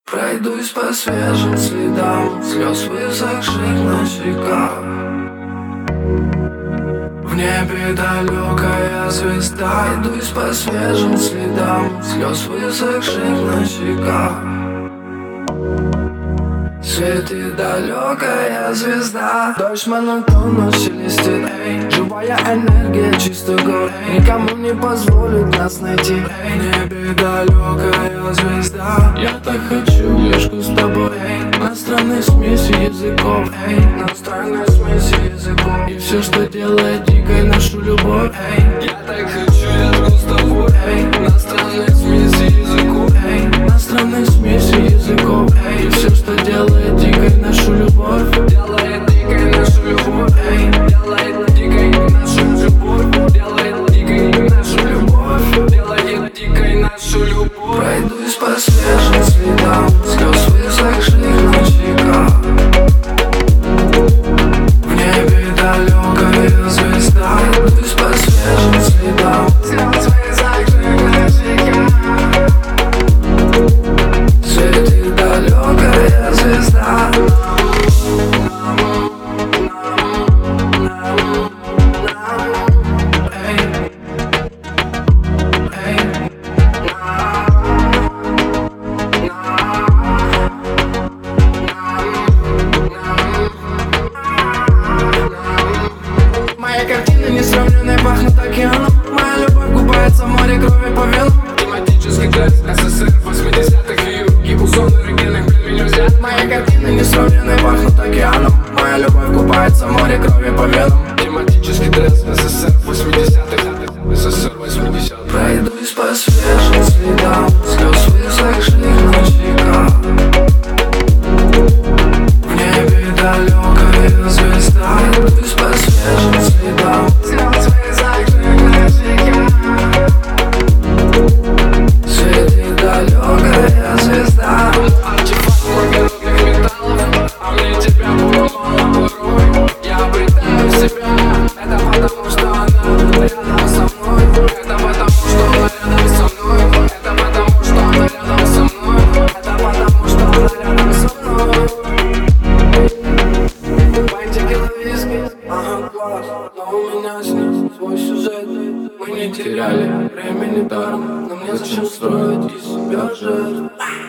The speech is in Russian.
Пройдусь по свежим следам слез высохших на щеках. В небе далекая звезда. Пройдусь по свежим следам слез высохших на щеках. Светит далекая звезда. Дождь монотонно шелестит, эй. Живая энергия, чистый город. Никому не позволит нас найти. В небе далекая звезда. Я так хочу лишку с тобой, эй. На странной смеси языков, эй. На странной смеси языков. И все, что делает дикой нашу любовь, эй. Я так хочу лишку с тобой, эй. На странной смеси языков, эй. На странной смеси языков, эй. И все, что делает дикой нашу любовь, делает дикой нашу любовь, эй. Делает дикой нашу любовь, делает дикой нашу любовь, делает дикой нашу любовь. Пройдусь по свежим следам слез высохших на щеках. В небе далекая звезда. Пройдусь по свежим следам слез высохших на щеках. Светит далекая звезда. Моя картина несравненная пахнет океаном. Моя любовь купается в море крови по венам. Тематический трек СССР 80-х и узон эрогенных племен взят. Моя картина несравненная пахнет океаном. Моя любовь купается в море крови по венам. Тематический трек СССР 80-х, СССР 80-х. Пройдусь по свежим следам слез высохших на щеках. В небе далекая звезда. Пройдусь по свежим следам слез высохших на щеках. Светит далекая звезда. Артефакт благородных металлов, а мне тебя было мало порой. Я обретаю себя, это потому что она рядом со мной. Это потому что она рядом со мной. Это потому что она рядом со мной. Это потому что она рядом со мной. Бантики на виски, ага, класс. Но у меня с ним свой сюжет. Мы не теряли времени даром, но мне зачем строить из себя жертв?